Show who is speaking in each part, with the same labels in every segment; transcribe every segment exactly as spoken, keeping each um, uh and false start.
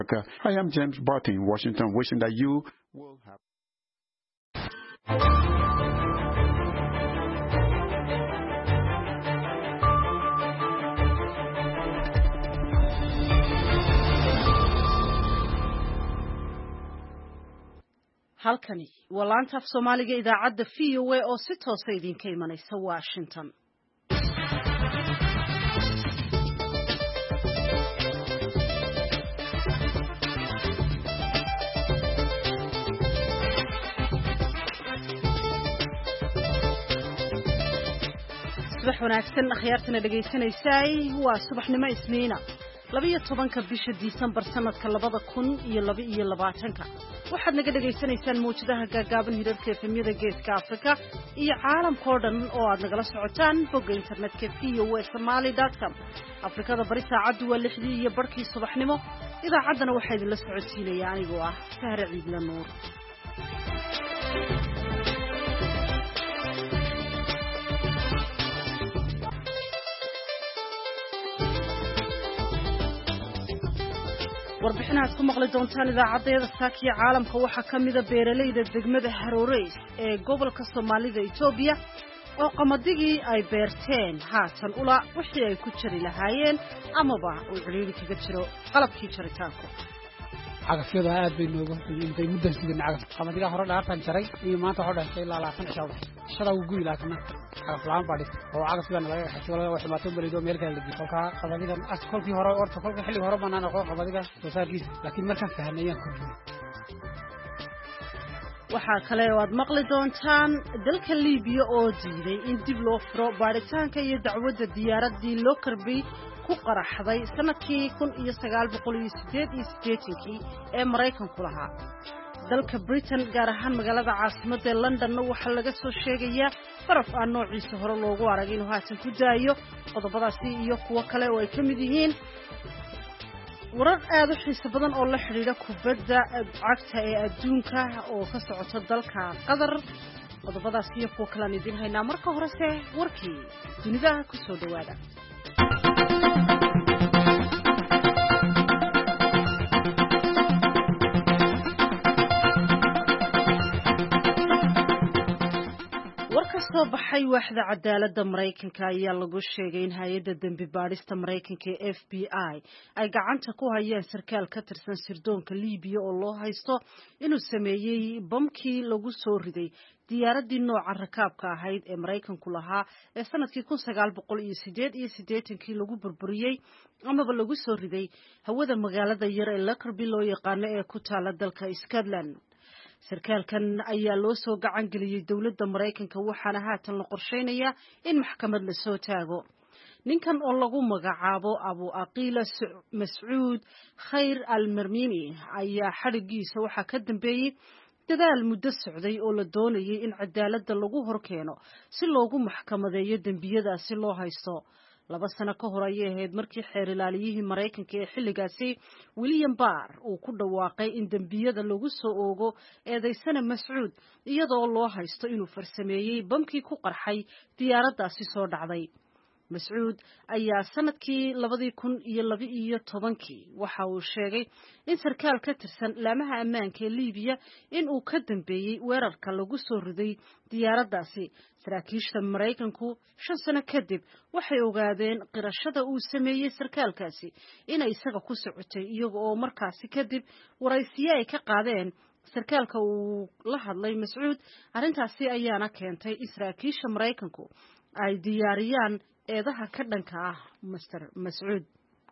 Speaker 1: I am James Barton in Washington, wishing that you will have.
Speaker 2: halkani waa laanta af Soomaaliga idaacadda V O A oo si toos ah idinka imanaysa Washington. subax wanaagsan akhyaartana dhageysanaysaay waa subaxnimo Isniina labiyo tobanka bisha Disembar sanadka labada kun iyo laba iyo labaatanka waxaad naga dhageysanaysaan muujadaha gaagaaban hirarka efemyada geeska Afrika iyo caalamka oo dhan oo aad nagala socotaan bogga internetka v o a somali dot com Afrikada bari saacadu waa lixdii iyo barkii subaxnimo idaacaddana waxaa idinla socodsiinaya anigoo ah Sahra Ciidla Nuur. warbixinaad ku maqli doontaan idaacadeeda saakiya caalamka waxaa ka mid ah beeralayda degmada Haroreys ee gobolka Soomaalida Itoobiya oo qamadigi ay beerteen haatan ula wixii ay ku jiri lahaayeen amaba uu ciriiri kaga jiro qalabkii jaritaanku
Speaker 3: cagafyada aad bay noogu intay muddo sidii cagaf qamadiga hore dhaafan jaray iyo maanta hore dhaafay ilaa labaatan cisho shada ugu ilaasna cagaf laan baadhi oo cagafyada laga xishoolada wax maato barido meel kale la dhigay kolka qamadiga as kolkii hore orta kolka xilli hore banaan oo qamadiga soo saarkiis laakiin marka fahanayaan kulliye
Speaker 2: waxaa kale oo aad maqli doontaan dalka Liibiya oo diiday in dib loo furo baaritaanka iyo dacwadda diyaaradii loo karbay ku qaraxday sanadkii kun iyo sagaal boqol iyo siddeed iyo siddeetan ee Mareykanku lahaa. dalka Britain gaar ahaan magaalada caasimadda London waxaa laga soo sheegayaa faraf aan noociisa hore loogu arag inuu haatan ku daayo qodobadaasi iyo kuwa kale oo ay ka mid yihiin warar aad u xiiso badan oo la xiriira kubadda cagta ee adduunka oo ka socota dalka Qatar. qodobadaasi iyo kuwa kale aan idin haynaa marka horese warkii dunida ku soo dhawaada. soo baxay waaxda cadaaladda Mareykanka ayaa lagu sheegay in hay'adda dambi baadhista Mareykanka ee F B I ay gacanta ku hayeen sarkaal ka tirsan sirdoonka Liibiya oo loo haysto inuu sameeyay bamkii lagu soo riday diyaaradii nooca rakaabka ahayd ee Mareykanku lahaa ee sanadkii kun sagaal boqol iyo siddeed iyo siddeetan kii lagu burburiyay amaba lagu soo riday hawada magaalada yar ee Lockerbie loo yaqaan ee ku taala dalka Scotland. sarkaalkan ayaa loo soo gacan geliyay dawladda Mareykanka waxaana haatan la qorsheynayaa in maxkamad la soo taago. ninkan oo lagu magacaabo Abu Aqila Mas'uud Khayr al-Marmini ayaa xarigiisa waxaa ka dambeeyay dadaal muddo socday oo la doonayay in cadaaladda lagu horkeeno si loogu maxkamadeeyo dambiyadaasi loo haysto. laba sano ka hor ayay ahayd markii xeer ilaaliyihii Mareykanka ee xilligaasi William Barr uu ku dhawaaqay in dambiyada lagu soo oogo eedaysana Mas'uud iyadoo loo haysto inuu farsameeyay bamkii ku qarxay diyaaraddaasi soo dhacday. Mas'uud ayaa sanadkii labadii kun iyo laba iyo tobankii waxa uu sheegay in sarkaal ka tirsan laamaha ammaanka ee Liibiya in uu ka dambeeyay weerarka lagu soo riday diyaaraddaasi. saraakiisha Mareykanku shan sano kadib waxay ogaadeen qirashada uu sameeyay sarkaalkaasi inay isaga ku socotay iyaga oo markaasi kadib waraysiyo ay ka qaadeen sarkaalka uu la hadlay Mas'uud. arrintaasi ayaana keentay in saraakiisha Mareykanku ay diyaariyaan eedaha ka dhanka ah Mister Mas'uud.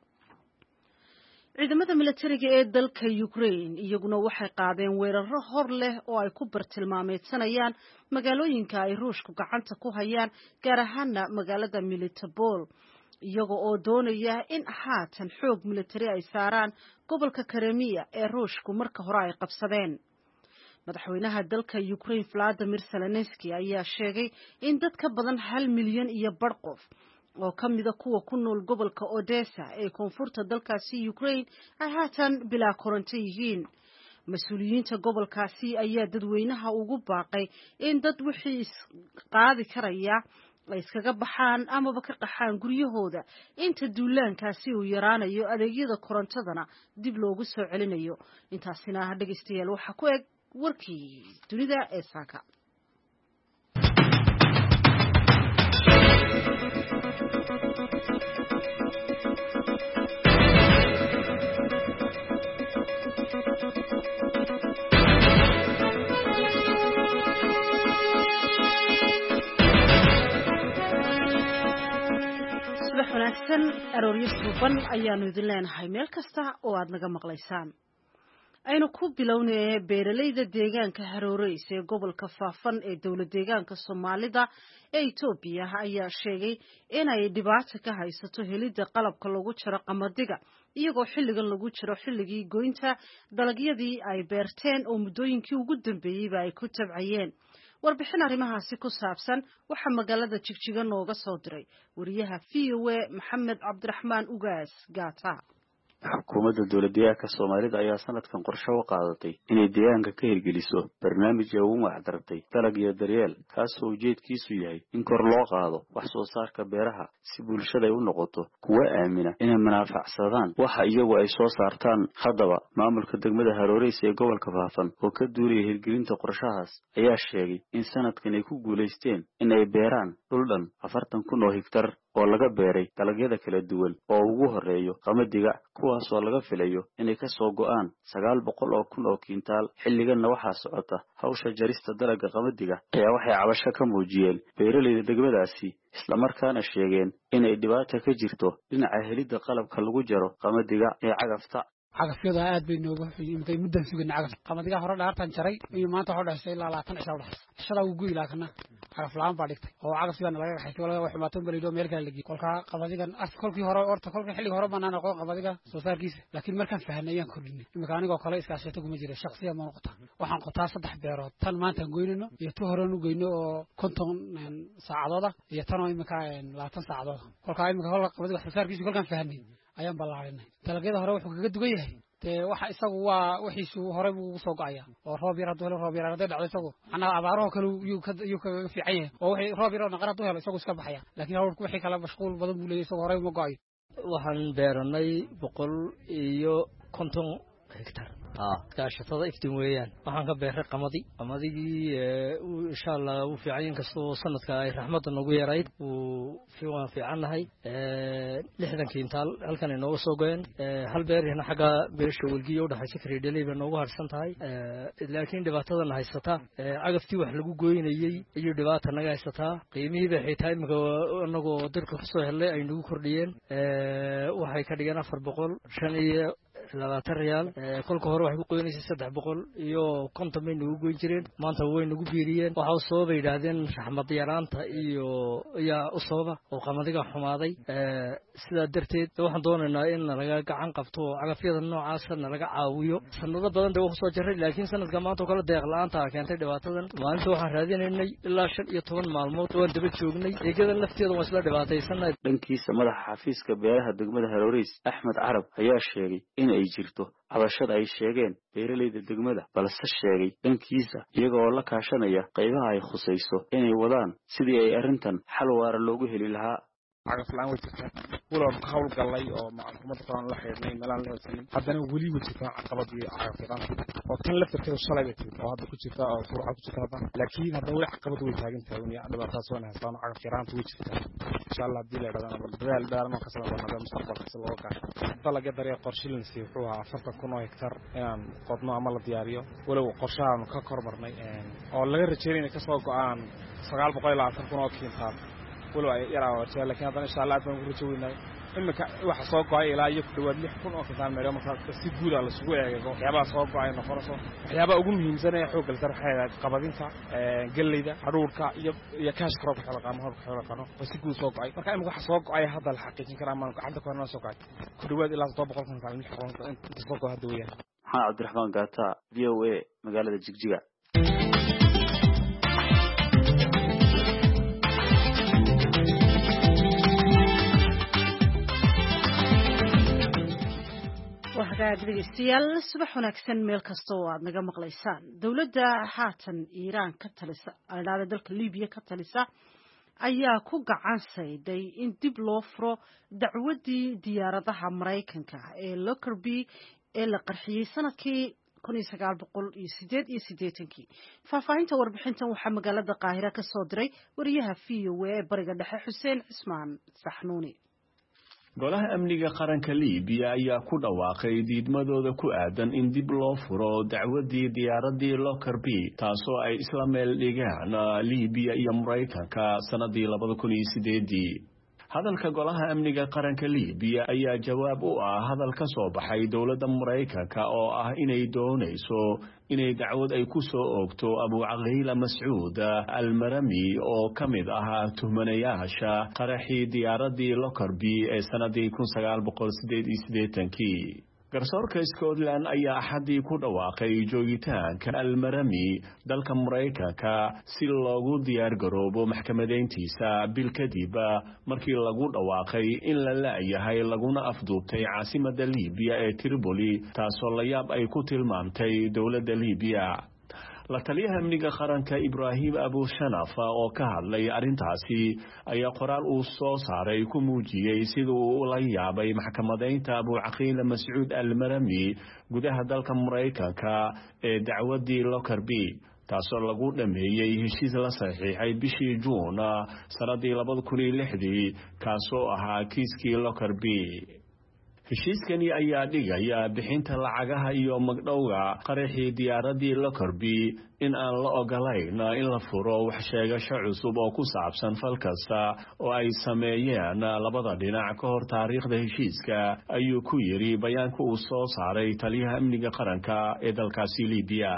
Speaker 2: ciidamada militariga ee dalka Ukraine iyaguna waxay qaadeen weeraro hor leh oo ay ku bartilmaameedsanayaan magaalooyinka ay Ruushku gacanta ku hayaan gaar ahaan magaalada Melitopol iyaga oo doonaya in haatan xoog militari ay saaraan gobolka Crimea ee Ruushku marka hore ay qabsadeen. madaxweynaha dalka Ukraine Vladimir Zelensky ayaa sheegay in dad ka badan hal milyan iyo bar qof oo ka mid ah kuwa ku nool gobolka Odessa ee koonfurta dalkaasi Ukraine ay haatan bilaa koronto yihiin. mas-uuliyiinta gobolkaasi ayaa dadweynaha ugu baaqay in dad wixii qaadi karaya ay iskaga baxaan amaba ka qaxaan guryahooda inta duulaankaasi uu yaraanayo adeegyada korontadana dib loogu soo celinayo. intaasina dhegeystayaal waxa ku eg warkii dunida ee saaka. wanaagsan arooryo suuban ayaanu idin leenahay meel kasta oo aad naga maqlaysaan. aynu ku bilownay beeralayda deegaanka Haroreys ee gobolka Faafan ee dowlad deegaanka Soomaalida ee Itoobiya ayaa sheegay inay dhibaato ka haysato helida qalabka lagu jiro qamadiga iyagoo xilligan lagu jiro xilligii goynta dalagyadii ay beerteen oo muddooyinkii ugu dambeeyay ay ku tabcayeen. warbixin arrimahaasi ku saabsan waxa magaalada Jigjiga nooga soo diray wariyaha V O A Maxamed Cabdiraxmaan Ugaas Gaata.
Speaker 4: xukuumadda dowladdeegaanka Soomaalida ayaa sanadkan qorshe u qaadatay inay deegaanka ka hirgeliso barnaamij ay ugu magacdartay dalag iyo daryeel kaas oo ujeedkiisu yahay in kor loo qaado wax soo saarka beeraha si bulshada ay u noqoto kuwa aamina inay manfaacsadaan waxa iyagu ay soo saartaan. haddaba maamulka degmada Haroreys ee gobolka Faafan oo ka duuliyay hirgelinta qorshahaas ayaa sheegay in sanadkan ay ku guuleysteen in ay beeraan dhul dhan afartan kun oo hektar oo laga beeray dalagyada kala duwan oo ugu horeeyo qamadiga kuwaas oo laga filayo inay ka soo go'aan sagaal boqol oo kun oo kintaal. xilligan waxa socota hawsha jarista dalagga qamadiga ayaa waxay cabasho ka muujiyeen beeralayda degmadaasi isla markaana sheegeen inay dhibaato ka jirto dhinaca helida qalabka lagu jaro qamadiga ee cagafta.
Speaker 3: cagafyada aad bay noogu xigtay muddo sugan cagaf qamadiga hore dhaartan jaray iyo maanta waxa dhaxay ilaa labaatan cisho dhaxay shada ugu ilaakana cagaf laan baa dhigtay oo cagafyada laga xaytay walaal wax maato balido meel kale lagi kolka qamadigan af kolkii hore orta kolkii xilli hore banaan aqoon qamadiga soo saarkiisa laakiin markaan fahanayaan kordhinay imika anigoo kale iska asheeto kuma jira shakhsiyan ma noqota waxaan qotaa saddex beerood tan maanta goynino iyo tu hore u goyno oo konton saacadooda iyo tan oo imika labaatan saacadood kolka imika hore qamadiga soo saarkiisa kolkaan fahanay ayaan balaarinay dalagyada hore wuxuu kaga dugan yahay te waxa isagu waa wixiisu hore uu soo go'aya oo roob yar haduu helo roob yar hadii dhacdo isagu ana abaaraha kale uu ka uu ka fiican yahay oo wixii roob yar naqar haduu helo isagu iska baxaya laakiin hawlku wixii kala mashquul badan buu leeyahay isagu hore ma go'ay.
Speaker 5: waxaan beeranay boqol iyo konton hektar ah kaashatada iftiin weeyaan waxaan ka beeray qamadi qamadigi insha Allah uu fiican kasto sanadka ay raxmada nagu yarayd uu fiican fiicanahay ee lixdan kintaal halkan inoo soo go'een hal beerina xaga beesha walgiyo dhaxay Kareedaleeba noogu harsan tahay laakiin dhibaatada haysata cagaftii wax lagu gooynayay iyo dhibaato naga haysata qiimihii bay xitaa imika anagoo dalka ku soo helay ay nagu kordhiyeen waxay ka dhigeen afar boqol shan iyo labaatan riyaal kolka hore waxay ku qoynaysay saddex boqol iyo konton bay nagu goyn jireen maanta way nagu biiriyeen waxa soo baydaaden raxmad yaraanta iyo yaa u sooba oo qamadiga xumaaday sida darteed waxaan doonaynaa in laga gacan qabto cagafyada noocaas ah laga caawiyo sanado badan bay soo jaray laakiin sanadka maanta kala deeq la'aanta keentay dhibaatadan maalinta waxaan raadinaynay ilaa shan iyo toban maalmood oo daba joognay eegada lafteeda waa isla dhibaataysanay.
Speaker 4: dhankiisa madaxa xafiiska beeraha degmada Haroreys Axmed Carab ayaa sheegay in ay jirto cabashada ay sheegeen beeralayda degmada balse sheegay dhankiisa iyagoo la kaashanaya qaybaha ay khusayso inay wadaan sidii ay arintan xal waara loogu heli lahaa.
Speaker 6: cagaf laan way jirtaa walaal ka hawl galay oo macluumaad qoran la xiriirnay meelaan la helsan haddana wali way jirtaa caqabad iyo cagafyada oo tan laftirkeeda shalay bay timid oo hadda ku jirta oo furca ku jirta laakiin hadda way caqabad way taagan tahay in dhibaato soo nahaystaan cagafyaraanta way jirtaa insha Allah hadii la yiraahdo dadaal dheerna ka soo doonada mustaqbalka si loo gaaro dalaga dariiq qorsheyn si wuxuu ahaa afartan kun oo hektar inaan qodno ama la diyaariyo walow qorshahan ka kormarnay oo laga rajeeyay ka soo go'aan sagaal boqol iyo labaatan kun oo kintaal walow ay yaraa oo laakiin hadda insha Allah baan ku rajaynaa imika waxa soo go'ay ilaa iyo ku dhawaad lix kun oo kintaal meelo marka si guud ah la sugu eego waxyaaba soo go'ay noqonayso waxyaaba ugu muhiimsan ee xoog galtar waxay qabadinta galeyda haruurka iyo iyo cash crop kala qaamo hor kala qaano si guud soo go'ay marka imika waxa soo go'ay hadda la xaqiijin karaa ma gacanta ku soo go'ay ku dhawaad ilaa toban boqol kintaal lix kun inta soo go'ay hadda weeyaan.
Speaker 4: Maxamed Cabdiraxmaan Gaata V O A magaalada Jigjiga.
Speaker 2: dhegeystayaal subax wanaagsan meel kasta oo aad naga maqlaysaan. dawladda haatan Iiraan ka talisa aynaada dalka Liibiya ka talisa ayaa ku gacan sayday in dib loo furo dacwadii diyaaradaha Mareykanka ee Lockerbie ee la qarxiyay sanadkii kun iyo sagaal boqol iyo siddeed iyo siddeetankii. Faahfaahinta warbixintan waxaa magaalada Qaahira ka soo diray wariyaha V O A ee bariga dhexe Xuseen Cismaan Saxnuuni.
Speaker 7: golaha amniga qaranka Liibiya ayaa ku dhawaaqay diidmadooda ku aadan in dib loo furo dacwadii diyaaradii Lockerbie taasoo ay isla meel dhigaan Liibiya iyo Mareykanka sanadii laba kun iyo siddeed. hadalka golaha amniga qaranka Liibiya ayaa jawaab u ah hadal ka soo baxay dowladda Mareykanka oo ah inay doonayso inay dacwad ay ku soo oogto Abu Caqiila Mascuud Al-Marami oo kamid ah tuhmanayaasha qaraxii diyaaradii Lockerbie ee sanadii kun sagaal boqol siddeed iyo siddeetankii. garsoorka Scotland ayaa axadii ku dhawaaqay joogitaanka Al-Marami dalka Mareykanka si loogu diyaar garoobo maxkamadeyntiisa bil kadib markii lagu dhawaaqay in la laayahay laguna afduubtay caasimadda Liibiya ee Tripoli taasoo la yaab ay ku tilmaamtay dowladda Liibiya. la taliyaha amniga qaranka Ibrahim Abu Shanaf oo ka hadlay arintaasi ayaa qoraal uu soo saaray ku muujiyay sida uu la yaabay maxkamadeynta Abu Caqiila Mascuud Al-Marami gudaha dalka Mareykanka ee dacwadii Lockerbie taasoo lagu dhameeyay heshiis la saxiixay bishii Juun sanadii laba kun iyo lix kaasoo ahaa kiiskii Lockerbie. heshiiskani ayaa dhigaya bixinta lacagaha iyo magdhowga qaraxii diyaaradii Lockerbie in aan la ogolayn in la furo wax sheegasho cusub oo ku saabsan fal kasta oo ay sameeyeen labada dhinac ka hor taariikhda heshiiska ayuu ku yiri bayaanka uu soo saaray taliyaha amniga qaranka ee dalkaasi Liibiya.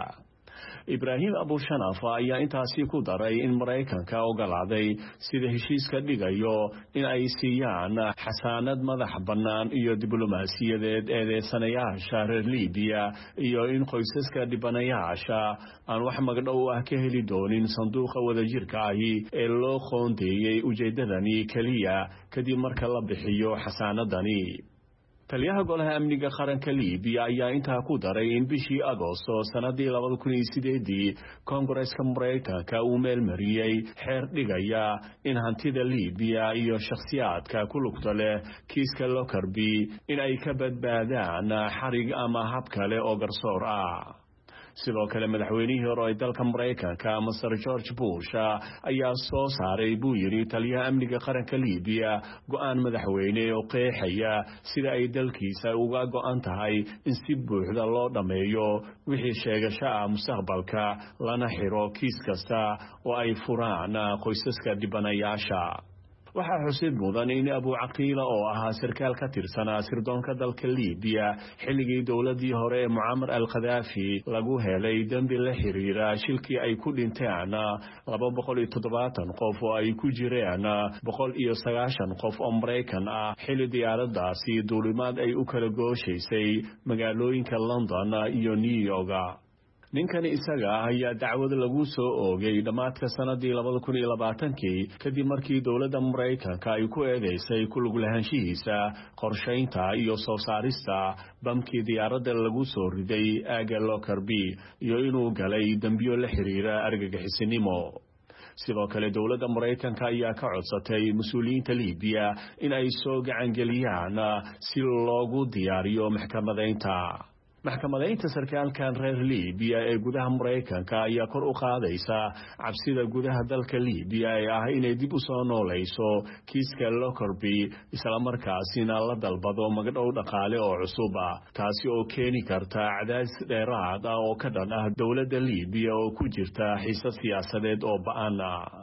Speaker 7: Ibrahim Abu Shanaf ayaa intaasi ku daray in Mareykanka ogolaaday sida heshiiska dhigayo in ay siiyaan xasaanad madax bannaan iyo diblomaasiyadeed eedeysanayaasha reer Liibiya iyo in qoysaska dhibanayaasha aan wax magdhow ah ka heli doonin sanduuqa wadajirka ahi ee loo qoondeeyay ujeedadani kaliya kadib marka la bixiyo xasaanadani. taliyaha golaha amniga qaranka Liibiya ayaa intaa ku daray in bishii Agoosto sanadii laba kun iyo siddeed Koongareeska Mareykanka uu meel mariyay xeer dhigaya in hantida Liibiya iyo shakhsiyaadka ku lugta leh kiiska Lockerbie in ay ka badbaadaan xarig ama hab kale oo garsoor ah. sidoo kale madaxweynihii hore ee dalka Mareykanka Mister George Bush ayaa soo saaray buu yiri taliyaha amniga qaranka Liibiya go'aan madaxweyne oo qeexaya sida ay dalkiisa uga go'an tahay in si buuxda loo dhameeyo wixii sheegasho ah mustaqbalka lana xiro kiis kasta oo ay furaan qoysaska dhibanayaasha. waxaa xusid mudan in Abu Caqiila oo ahaa sarkaal ka tirsanaa sirdoonka dalka Liibiya xilligii dowladii hore ee Muammar al-Qadaafi lagu helay dambi la xiriira shilkii ay ku dhinteen laba boqol iyo toddobaatan qof oo ay ku jireen boqol iyo sagaashan qof oo Mareykan ah xilli diyaaradaasi duulimaad ay u kala gooshaysay magaalooyinka London iyo New York. ninkani isaga ayaa dacwad lagu soo oogay dhamaadka sanadii laba kun iyo labaatan kadib markii dowladda Mareykanka ay ku eedeysay ku lug lahaanshihiisa qorsheynta iyo soo saarista bamkii diyaaradda lagu soo riday aaga Lockerbie iyo inuu galay dambiyo la xiriira argagixisinimo. sidoo kale dowladda Mareykanka ayaa ka codsatay mas'uuliyiinta Liibiya in ay soo gacan geliyaan si loogu diyaariyo maxkamadeynta. maxkamadeynta sarkaalkan reer Liibiya ee gudaha Mareykanka ayaa kor u qaadaysa cabsida gudaha dalka Liibiya ee ah inay dib u soo noolayso kiiska Lockerbie isla markaasina la dalbado magdhow dhaqaale oo cusub taasi oo keeni karta cadaadis dheeraad ah oo ka dhan ah dowladda Liibiya oo ku jirta xiisad siyaasadeed oo ba'an.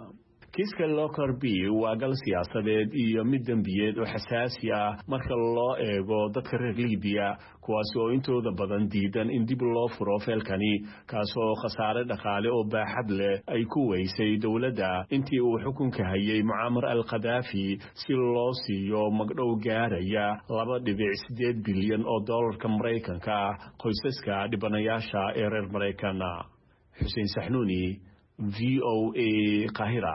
Speaker 7: kiiska Lockerbie waa gal siyaasadeed iyo mid dambiyeed oo xasaasi ah marka loo eego dadka reer Liibiya kuwaas oo intooda badan diidan in dib loo furo feelkani kaasoo khasaare dhaqaale oo baaxad leh ay ku weysay dowladda intii uu xukunka hayay Muammar al-Qadaafi si loo siiyo magdhow gaaraya laba dhibic siddeed bilyan oo dollarka Mareykanka qoysaska dhibanayaasha ee reer Mareykan. Xuseen Saxnuuni V O A Qaahira.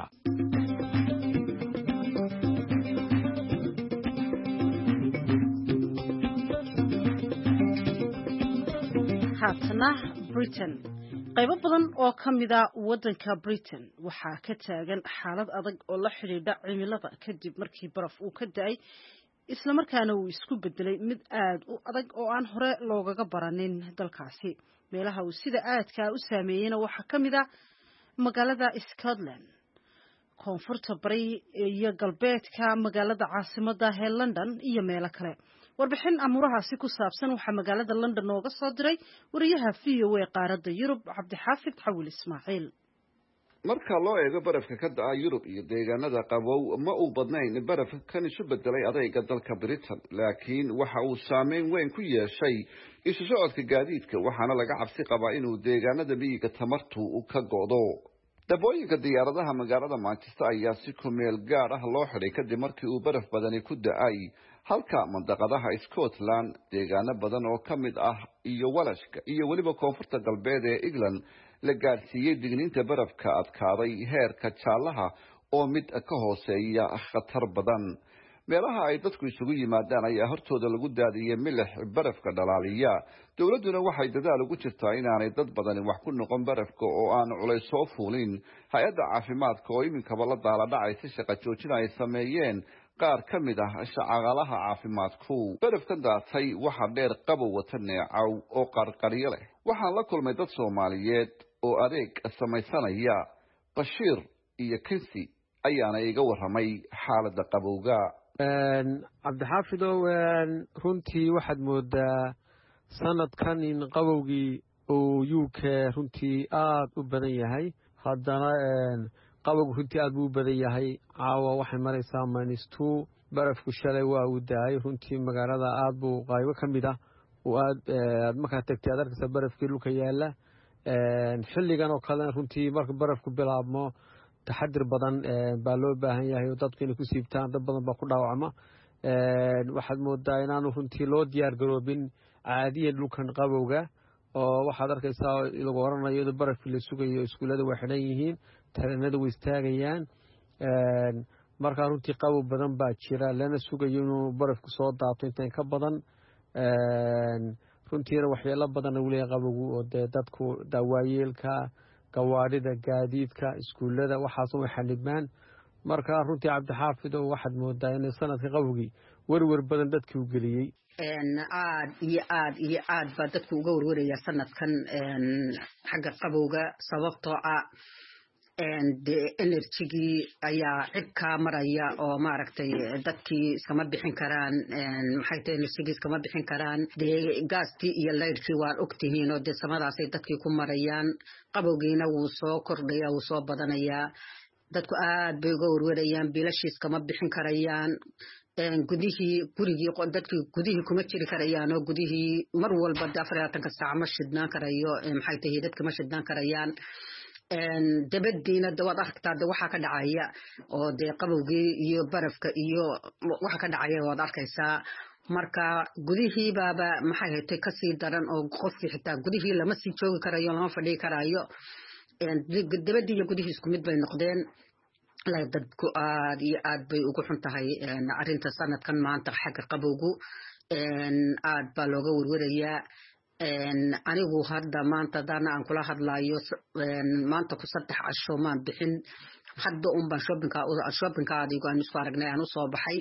Speaker 2: haatana Britain qaybo badan oo ka mid ah waddanka Britain waxaa ka taagan xaalad adag oo la xidhiidha cimilada kadib markii baraf uu ka da'ay isla markaana uu isku bedelay mid aad u adag oo aan hore loogaga baranin dalkaasi meelaha uu sida aadka u saameeyayna waxaa ka mid ah magaalada Scotland koonfurta bari iyo galbeedka magaalada caasimadda ee London iyo meelo kale warbixin amurahaasi ku saabsan waxaa magaalada London nooga soo diray wariyaha V O A qaaradda Yurub Cabdixaafid Xawil Ismaaciil
Speaker 8: marka loo eego barafka ka da'a Yurub iyo deegaanada qabow ma uu badnayn barafka kan isu bedelay adayga dalka Britain laakiin waxa uu saameyn weyn ku yeeshay isu socodka gaadiidka waxaana laga cabsi qabaa inuu deegaanada miyiga tamartu uu ka go'do dabooyinka diyaaradaha magaalada Manchester ayaa si ku meel gaar ah loo xidhay kadib markii uu baraf badani ku da'ay halka mandaqadaha Scotland deegaano badan oo ka mid ah iyo Walashka iyo waliba koonfurta galbeed ee England la gaarsiiyay digniinta barafka adkaaday heerka jaalaha oo mid ka hooseeya khatar badan meelaha ay dadku isugu yimaadaan ayaa hortooda lagu daadiyay milix barafka dhalaaliya dawladuna waxay dadaal ugu jirtaa inaanay dad badan wax ku noqon barafka oo aan culays soo fuulin hay'adda caafimaadka oo iminkaba la daala dhacay si shaqo joojin ay sameeyeen qaar ka mid ah shaqaalaha caafimaadku barafkan daatay waxa dheer qabow wata neecaw oo qarqaryo leh waxaan la kulmay dad Soomaaliyeed oo adeeg samaysanaya Bashiir iyo Kinsi ayaana iga waramay xaaladda qabowga
Speaker 9: cabdixaafidow runtii waxaad moodaa sanadkan in qabowgii uu U K runtii aad u badan yahay haddana qabowgu runtii aad buu u badan yahay caawa waxay maraysaa minus two barafku shalay waa uu daayay runtii magaalada aad buu qaybo ka mid ah oo aad aad markaa tagtay aad arkaysaa barafkii dhulka yaala xilligan oo kalena runtii marka barafku bilaabmo taxadir badan baa loo baahan yahay oo dadku inay ku siibtaan dad badan baa ku dhaawacma waxaad moodaa inaanu runtii loo diyaar garoobin caadiyan dhulkan qabowga oo waxaad arkaysaa lagu oranayo in barafkii la sugayo iskuulada way xidhan yihiin tareenada way istaagayaan markaa runtii qabow badan baa jira lana sugayo inuu barafku soo daato intaan ka badan runtiina waxyeelo badan uu leeyahay qabowgu oo dee dadku dawaayeelka gawaadhida gaadiidka iskuulada waxaas way xanibmaan markaa runtii cabdixaafid oo waxaad moodaa in sanadka qabowgii werwer badan dadkii u geliyey
Speaker 10: aad iyo aad iyo aad baa dadku uga werweraya sanadkan xagga qabowga sababtoo ah de enerjigii ayaa cibkaa maraya oo maaragtay dadkii iskama bixin karaan maxay tahay enerjigii iskama bixin karaan dee gaaskii iyo laydhkii waan ogtihiin oo dee samadaasay dadkii ku marayaan qabowgiina wuu soo kordhaya wuu soo badanayaa dadku aad bay uga werwerayaan bilashii iskama bixin karayaan gudihii gurigii dadkii gudihii kuma jiri karayaan oo gudihii mar walba afar iyo labaatanka saac ma shidnaan karayo maxay tahay dadka ma shidnaan karayaan dabadiina dawaad aragtaa de waxaa ka dhacaya oo dee qabowgii iyo barafka iyo waxa ka dhacaya waad arkaysaa marka gudihii baaba maxay haytay kasii daran oo qofkii xitaa gudihii lama sii joogi karayo lama fadhii karayo dabadii iyo gudihii isku mid bay noqdeen dadku aad iyo aad bay ugu xun tahay arrinta sanadkan maanta xagga qabowgu aad baa looga werwerayaa anigu hadda maanta dana aan kula hadlayo maanta ku saddex casho maan bixin hadda un baan shoppingka shoppingka adigu aan isku aragnay aan u soo baxay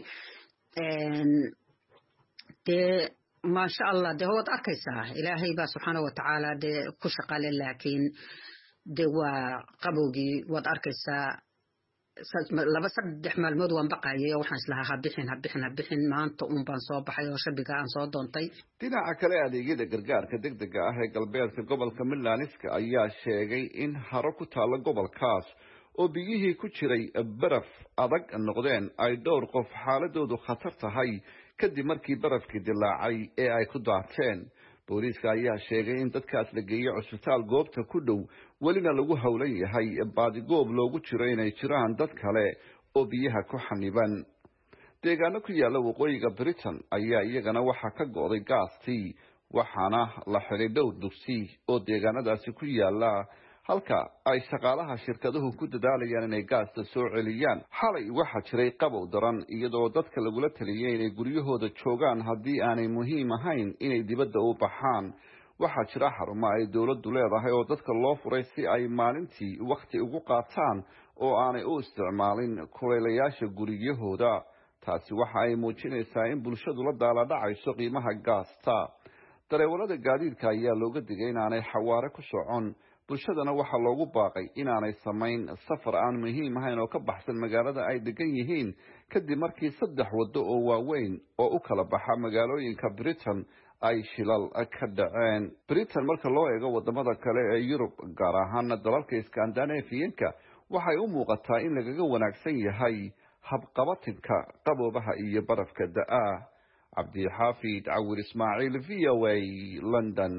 Speaker 10: dee maasha allah dee waad arkaysaa ilaahay baa subxaanahu watacaala dee ku shaqale laakiin dee waa qabowgii waad arkaysaa laba saddex maalmood waan baqayay oo waxaan islahaa ha bixin ha bixin ha bixin maanta un baan soo baxay oo shabiga aan soo doontay
Speaker 8: dhinaca kale adeegyada gargaarka degdega ah ee galbeedka gobolka Midlandska ayaa sheegay in haro ku taala gobolkaas oo biyihii ku jiray baraf adag noqdeen ay dhowr qof xaaladoodu khatar tahay kadib markii barafkii dilaacay ee ay ku daateen booliiska ayaa sheegay in dadkaas la geeyay cusbitaal goobta ku dhow welina lagu howlan yahay baadigoob loogu jiro inay jiraan dad kale oo biyaha ku xaniban deegaano ku yaala waqooyiga Britain ayaa iyagana waxaa ka go'day gaastii waxaana la xidhay dhowr dugsi oo deegaanadaasi ku yaala halka ay shaqaalaha shirkaduhu ku dadaalayaan inay gaasta soo celiyaan xalay waxa jiray qabow daran iyadoo dadka lagula taliyay inay guryahooda joogaan haddii aanay muhiim ahayn inay dibadda u baxaan waxaa jira xarumo ay dowladdu leedahay oo dadka loo furay si ay maalintii wakhti ugu qaataan oo aanay u isticmaalin kulaylayaasha guriyahooda. taasi waxa ay muujinaysaa in bulshadu la daala dhacayso qiimaha gaasta. dareewalada gaadiidka ayaa looga digay inaanay xawaare ku socon, bulshadana waxaa loogu baaqay inaanay samayn safar aan muhiim ahayn oo ka baxsan magaalada ay degan yihiin kadib markii saddex waddo oo waaweyn oo u kala baxa magaalooyinka Britain ay shilal ka dhaceen. Britain marka loo eego wadamada kale ee Yurub, gaar ahaan dalalka Scandinavian-ka, waxay u muuqataa in lagaga wanaagsan yahay habqabatinka qaboobaha iyo barafka da'a. Cabdixaafid Cawir Ismaaciil, V O A, London.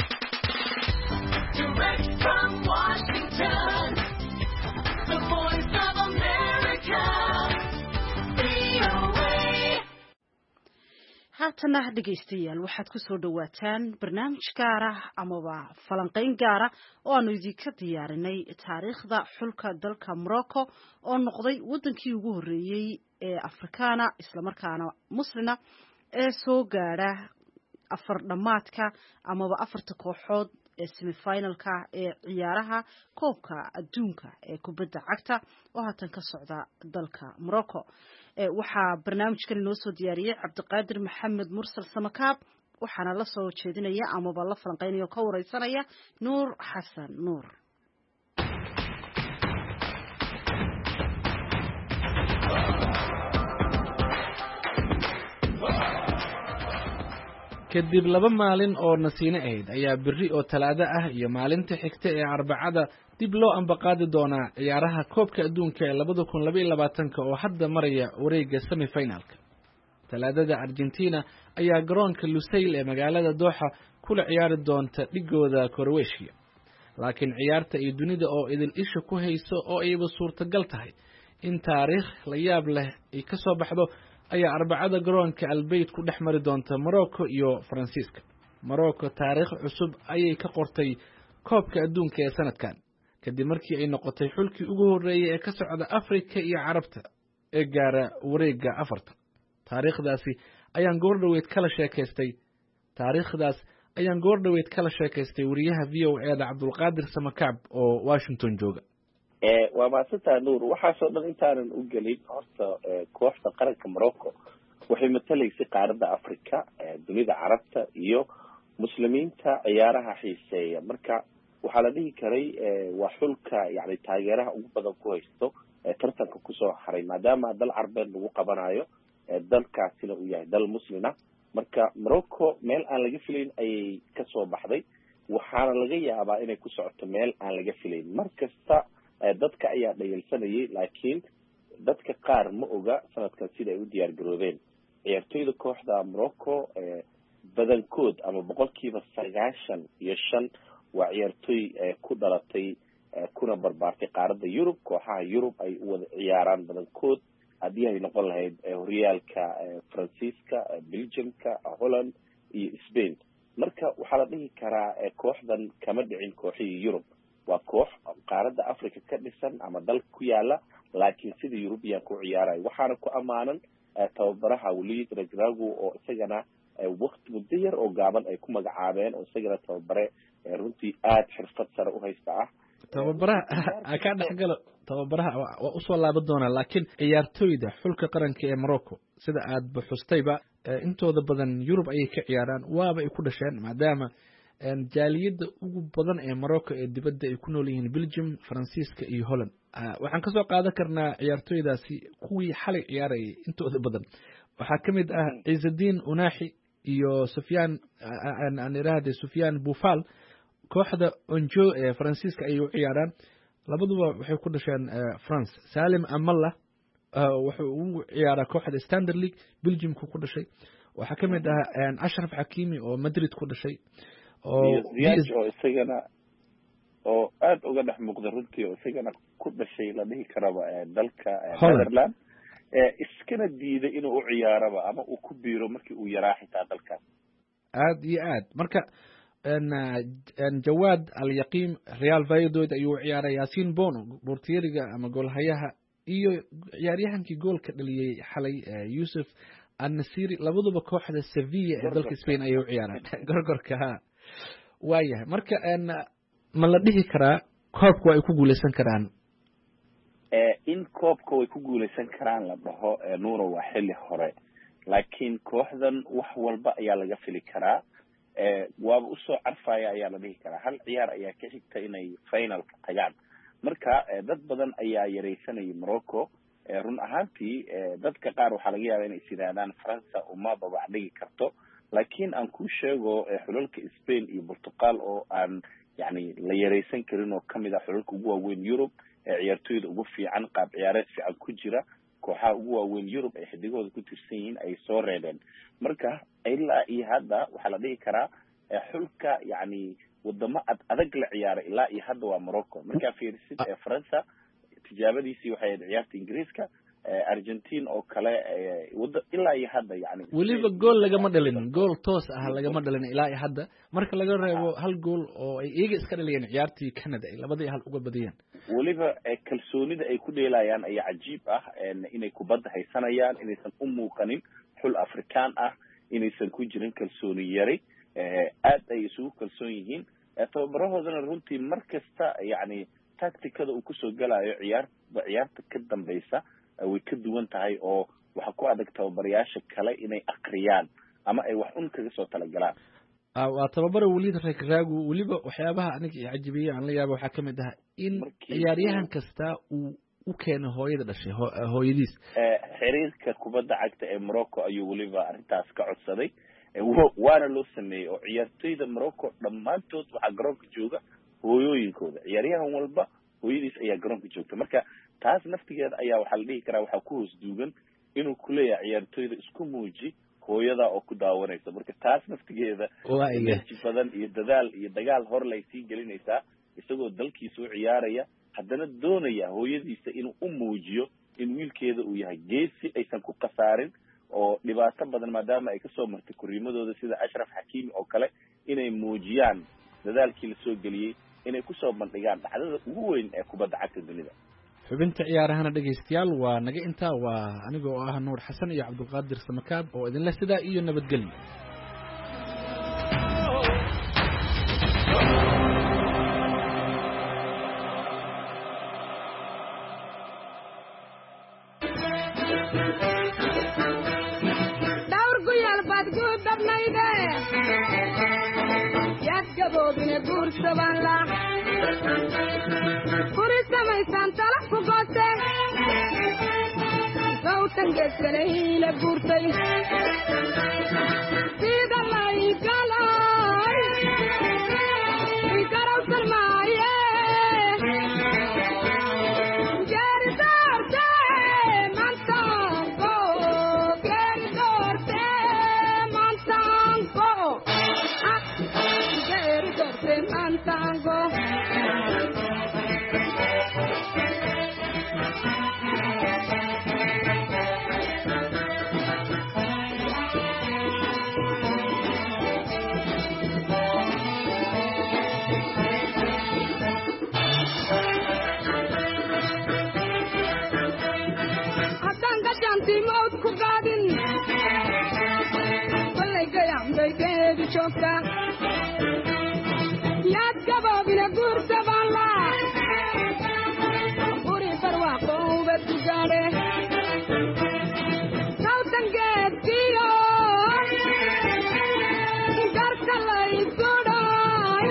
Speaker 11: Direct from Washington, the voice of America, V O A.
Speaker 2: haatana dhegaystayaal waxaad ku soo dhawaataan barnaamij gaar ah amaba falanqayn gaar ah oo aanu idinka diyaarinay taariikhda xulka dalka Morocco oo noqday wadankii ugu horeeyay ee Afrikaana isla markaana muslina ee soo gaara afar dhamaadka amaba afarta kooxood ee semi-finalka ee ciyaaraha koobka adduunka ee kubadda cagta oo haatan ka socda dalka Morocco. waxaa barnaamijkan inoo soo diyaariyay Cabdiqaadir Maxamed Mursal Samakaab, waxaana la soo jeedinaya amaba la falanqeynaya oo ka wareysanaya Nuur Xasan Nuur.
Speaker 12: kadib laba maalin oo nasiino ahayd ayaa berri oo talaado ah iyo maalinta xigta ee arbacada dib loo ambaqaadi doonaa ciyaaraha koobka adduunka ee labada kun laba iyo labaatanka oo hadda maraya wareegga semi-finalka. talaadada Argentina ayaa garoonka Lusail ee magaalada Doha kula ciyaari doonta dhigooda Croatia, laakiin ciyaarta ay dunida oo idil isha ku hayso oo ayba suurtagal tahay in taariikh la yaab leh ay ka soo baxdo ayaa arbacada garoonka Albayt ku dhex mari doonta Morocco iyo Faransiiska. Morocco taariikh cusub ayay ka qortay koobka adduunka ee sanadkan kadib markii ay noqotay xulkii ugu horeeyay ee ka socda Afrika iyo Carabta ee gaara wareegga afarta. taariikhdaasi ayaan goordhaweyd kala sheekaystay taariikhdaas ayaan goordhaweyd kala sheekaystay wariyaha V O A da Cabdulqaadir Samakaab oo Washington jooga.
Speaker 13: ee waa maasantaa Nuur. waxaasoo dhan intaanan u gelin horta kooxda qaranka Morocco waxay matalaysay qaaradda Afrika, dunida Carabta iyo muslimiinta ciyaaraha xiiseeya. marka waxaa la dhihi karay waa xulka yani taageeraha ugu badan ku haysto tartanka kusoo haray maadaama dal carbeed lagu qabanayo, dalkaasina uu yahay dal muslina. marka Morocco meel aan laga filayn ayay kasoo baxday, waxaana laga yaabaa inay ku socoto meel aan laga filayn. markasta dadka ayaa dhayalsanayay, laakiin dadka qaar ma oga sanadkan sida ay u diyaar garoobeen. ciyaartoyda kooxda Morocco badankood ama boqolkiiba sagaashan iyo shan waa ciyaartoy ku dhalatay kuna barbaartay qaaradda Yurub. kooxaha Yurub ay u wada ciyaaraan badankood haddii ay noqon lahayd horyaalka Faransiiska, Belgiumka, Holland iyo Spain. marka waxaa la dhihi karaa kooxdan kama dhicin kooxihii Yurub. waa koox qaaradda Afrika ka dhisan ama dal ku yaala, laakiin sida European ku ciyaarayo. waxaana ku amaanan tababaraha Walid Regragui oo isagana waqti muddo yar oo gaaban ay ku magacaabeen oo isagana tababare runtii aad xirfad sare u haysta ah.
Speaker 12: tababaraha ka dhaxgalo tababaraha waa u soo laaban doonaa, laakiin ciyaartoyda xulka qaranka ee Morocco sida aad baxustayba intooda badan Yurub ayay ka ciyaaraan, waaba ay ku dhasheen maadaama jaaliyada ugu badan ee Morocco ee dibadda ay ku nool yihiin Belgium, Faransiiska iyo Holland. waxaan ka soo qaadan karnaa ciyaartoydaasi kuwii xalay ciyaarayay intooda badan waxaa ka mid ah Izzeddin Unahi iyo Sufyan aan iraahday Sufyan Boufal. kooxda Onjo ee Faransiiska ayay u ciyaaraan, labaduba waxay ku dhasheen France. Salim Amalla wuxuu u ciyaaraa kooxda Standard League, Belgium ku dhashay. waxaa ka mid ah Ashraf Hakimi oo Madrid ku dhashay
Speaker 13: oo oo isagana oo aad uga dhex muuqda runtii oo isagana ku dhashay la dhihi karaba dalka Netherlands ee iskana diiday inuu u ciyaaraba ama uu ku biiro markii uu yaraa xitaa dalkaas.
Speaker 12: aad iyo aad marka en Jawad Al-Yaqim Real Valladolid ayuu ciyaaray. Yasin Bono bortieriga ama goolhayaha iyo ciyaaryahankii goolka dhaliyay xalay Yusuf An-Nasiri labaduba kooxda Sevilla ee dalka Spain ayuu ciyaaray. gorgorka waayahay marka ma la dhihi karaa koobka ay ku guuleysan karaan
Speaker 13: in koobka way ku guuleysan karaan la dhaho nuuro waa xilli hore laakiin kooxdan wax walba ayaa laga fili karaa waaba usoo carfaya ayaa la dhihi karaa hal ciyaar ayaa ka xigta inay finalka tagaan marka dad badan ayaa yaraysanayay Morocco run ahaantii dadka qaar waxaa laga yaabaa inay isiraadaan Faransa uma babac dhigi karto laakiin aan ku sheego xulalka Spain iyo Portugal oo aan yani la yaraysan karin oo kamid ah xulalka ugu waaweyn Europe ciyaartooyda ugu fiican qaab ciyaareed fiican ku jira kooxaha ugu waaweyn Europe ay xidigooda ku tirsan yihiin ay soo reebeen marka ilaa iyo hadda waxaa la dhihi karaa xulka yani wadamo adag la ciyaaray ilaa iyo hadda waa Morocco marka fiirsid ee Faransa tijaabadiisii waxay ahayd ciyaarta Ingiriiska Argentina oo kale wada ilaa iyo hadda yani
Speaker 12: waliba gool lagama dhalin gool toos ah lagama dhalin ilaa iyo hadda marka laga reebo hal gool oo ay iyaga iska dhaliyeen ciyaartii Canada ay labadii hal uga badiyeen
Speaker 13: waliba kalsoonida ay ku dheelayaan ayaa cajiib ah inay kubadda haysanayaan inaysan u muuqanin xul Afrikaan ah inaysan ku jirin kalsooni yari aad ay isugu kalsoon yihiin tababarahoodana runtii markasta yani tacticada uu kusoo galayo ciyaarta ciyaarta ka dambaysa way ka duwan tahay oo waxa ku adag tababarayaasha kale inay aqriyaan ama ay wax un kaga soo talagalaan
Speaker 12: waa tababara waliid reegraagu waliba waxyaabaha aniga i cajibiyay aan la yaabo waxaa ka mid ah in ciyaaryahan kasta uu u keeno hooyada dhashay hooyadiis
Speaker 13: xiriirka kubadda cagta ee Morocco ayuu waliba arrintaas ka codsaday waana loo sameeyay oo ciyaartooyda Morocco dhammaantood waxaa garoonka jooga hooyooyinkooda ciyaaryahan walba hooyadiis ayaa garoonka joogta marka taas naftigeeda ayaa waxaa la dhihi karaa waxaa ku hoos duugan inuu ku leeyahay ciyaartooyda isku muuji hooyada oo ku daawanaysa marka taas naftigeeda energy badan iyo dadaal iyo dagaal hor lay sii gelinaysaa isagoo dalkiisa u ciyaaraya haddana doonaya hooyadiisa inuu u muujiyo in wiilkeeda uu yahay geesi aysan ku khasaarin oo dhibaato badan maadaama ay kasoo martay kuriimadooda sida Ashraf Hakimi oo kale inay muujiyaan dadaalkii la soo geliyay inay ku soo bandhigaan dhacdada ugu weyn ee kubadda cagta dunida
Speaker 12: xubinta ciyaarahana dhageystayaal waa naga intaa waa aniga oo ah Nuur Xasan iyo Cabdulqaadir Samakaab oo idin la sidaa iyo nabadgelyo
Speaker 14: Tangeskanayla gurtay sida lay galay ikaraw salmaaye gari dorte mantango gari dorte mantango gari dorte mantango yaad gaboobina guurta baanla uri barwaaqo ubad ku gaadhe sawtan geedkiyo garka laysku dhay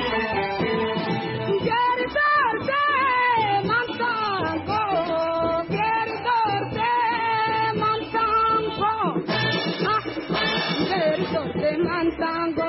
Speaker 14: geeri doorte mantango geeri doorte mantango geeri doorte mantango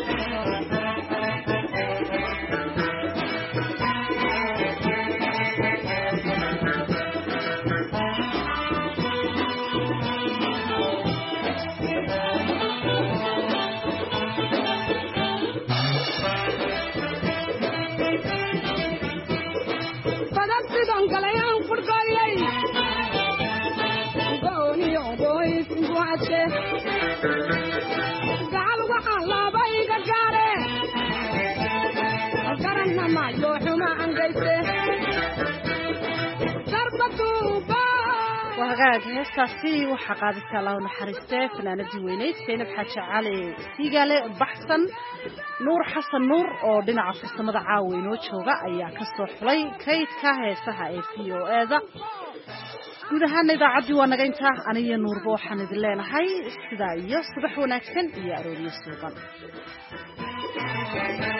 Speaker 14: gaal waxaan laabayga gaare garanna maayo xuma angayse
Speaker 2: وهاجاج هستاسي وحقادك الله ونحرسته فنانة وينيت سينب حاجة علي سيجالي بحسن نور حسن نور oo dhinaca farsamada caawinoo jooga ayaa ka soo xulay kaydka heesaha ee V O A da guud ahaan idaacadii waa naga intaa aniga nuurba waxaan idin leenahay sidaa iyo subax wanaagsan iyo arooriyo suuban